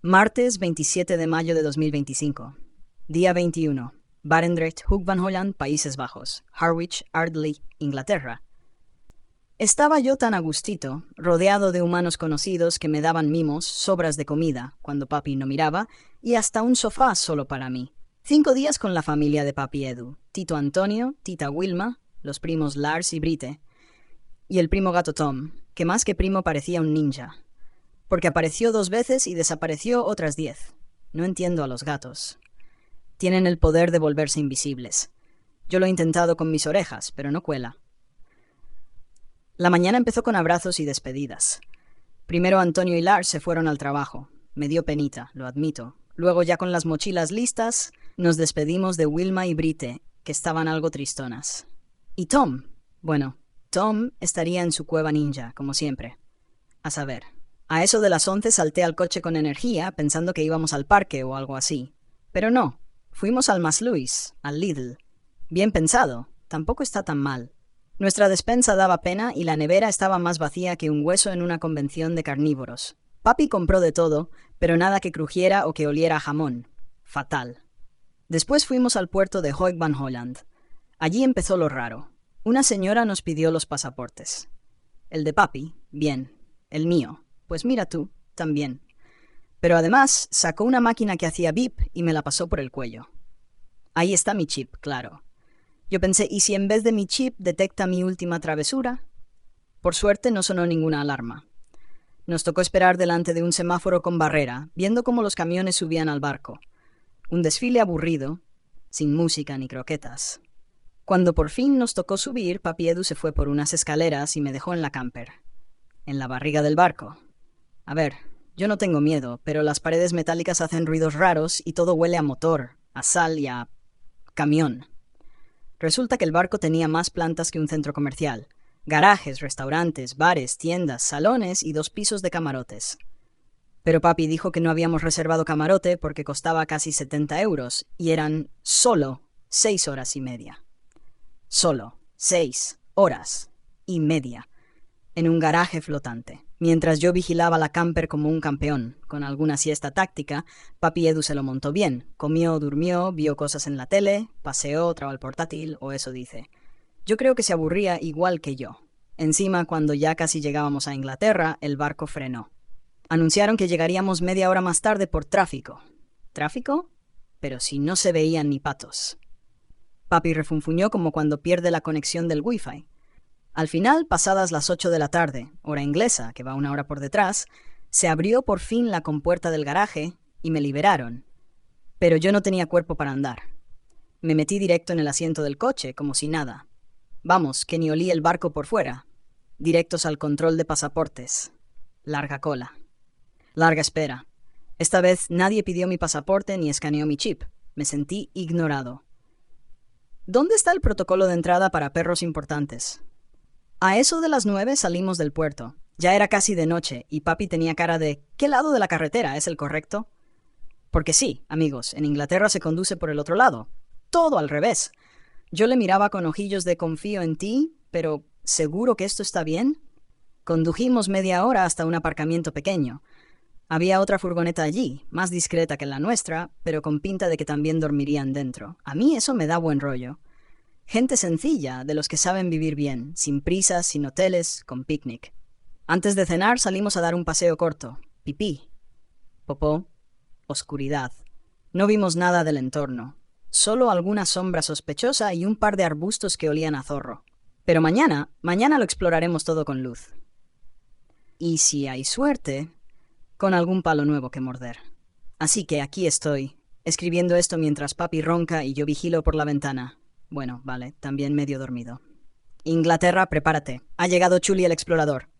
Martes 27 de mayo de 2025. Día 21. Barendrecht, Hoek van Holland, Países Bajos. Harwich, Ardley, Inglaterra. Estaba yo tan a gustito, rodeado de humanos conocidos que me daban mimos, sobras de comida, cuando papi no miraba, y hasta un sofá solo para mí. 5 días con la familia de papi Edu, Tito Antonio, tita Wilma, los primos Lars y Brite, y el primo gato Tom, que más que primo parecía un ninja, porque apareció 2 veces y desapareció otras 10. No entiendo a los gatos. Tienen el poder de volverse invisibles. Yo lo he intentado con mis orejas, pero no cuela. La mañana empezó con abrazos y despedidas. Primero Antonio y Lars se fueron al trabajo. Me dio penita, lo admito. Luego, ya con las mochilas listas, nos despedimos de Wilma y Brite, que estaban algo tristonas. ¿Y Tom? Bueno, Tom estaría en su cueva ninja, como siempre. A saber, a eso de las 11 salté al coche con energía, pensando que íbamos al parque o algo así. Pero no, fuimos al Maslow's, al Lidl. Bien pensado, tampoco está tan mal. Nuestra despensa daba pena y la nevera estaba más vacía que un hueso en una convención de carnívoros. Papi compró de todo, pero nada que crujiera o que oliera a jamón. Fatal. Después fuimos al puerto de Hoek van Holland. Allí empezó lo raro. Una señora nos pidió los pasaportes. El de papi, bien. El mío, pues mira tú, también. Pero además sacó una máquina que hacía bip y me la pasó por el cuello. Ahí está mi chip, claro. Yo pensé, ¿y si en vez de mi chip detecta mi última travesura? Por suerte no sonó ninguna alarma. Nos tocó esperar delante de un semáforo con barrera, viendo cómo los camiones subían al barco. Un desfile aburrido, sin música ni croquetas. Cuando por fin nos tocó subir, papi Edu se fue por unas escaleras y me dejó en la camper. En la barriga del barco. A ver, yo no tengo miedo, pero las paredes metálicas hacen ruidos raros y todo huele a motor, a sal y a camión. Resulta que el barco tenía más plantas que un centro comercial. Garajes, restaurantes, bares, tiendas, salones y 2 pisos de camarotes. Pero papi dijo que no habíamos reservado camarote porque costaba casi 70 euros y eran solo 6 horas y media. Solo 6 horas y media. En un garaje flotante. Mientras yo vigilaba la camper como un campeón, con alguna siesta táctica, papi Edu se lo montó bien. Comió, durmió, vio cosas en la tele, paseó, trabó el portátil, o eso dice. Yo creo que se aburría igual que yo. Encima, cuando ya casi llegábamos a Inglaterra, el barco frenó. Anunciaron que llegaríamos media hora más tarde por tráfico. ¿Tráfico? Pero si no se veían ni patos. Papi refunfuñó como cuando pierde la conexión del wifi. Al final, pasadas las 8 de la tarde, hora inglesa, que va 1 hora por detrás, se abrió por fin la compuerta del garaje y me liberaron. Pero yo no tenía cuerpo para andar. Me metí directo en el asiento del coche, como si nada. Vamos, que ni olí el barco por fuera. Directos al control de pasaportes. Larga cola. Larga espera. Esta vez nadie pidió mi pasaporte ni escaneó mi chip. Me sentí ignorado. ¿Dónde está el protocolo de entrada para perros importantes? A eso de las 9 salimos del puerto. Ya era casi de noche y papi tenía cara de ¿qué lado de la carretera es el correcto? Porque sí, amigos, en Inglaterra se conduce por el otro lado. Todo al revés. Yo le miraba con ojillos de confío en ti, pero ¿seguro que esto está bien? Condujimos media hora hasta un aparcamiento pequeño. Había otra furgoneta allí, más discreta que la nuestra, pero con pinta de que también dormirían dentro. A mí eso me da buen rollo. Gente sencilla, de los que saben vivir bien, sin prisas, sin hoteles, con picnic. Antes de cenar salimos a dar un paseo corto. Pipí. Popó. Oscuridad. No vimos nada del entorno. Solo alguna sombra sospechosa y un par de arbustos que olían a zorro. Pero mañana lo exploraremos todo con luz. Y si hay suerte, con algún palo nuevo que morder. Así que aquí estoy, escribiendo esto mientras papi ronca y yo vigilo por la ventana. Bueno, vale, también medio dormido. Inglaterra, prepárate. Ha llegado Chuli el explorador.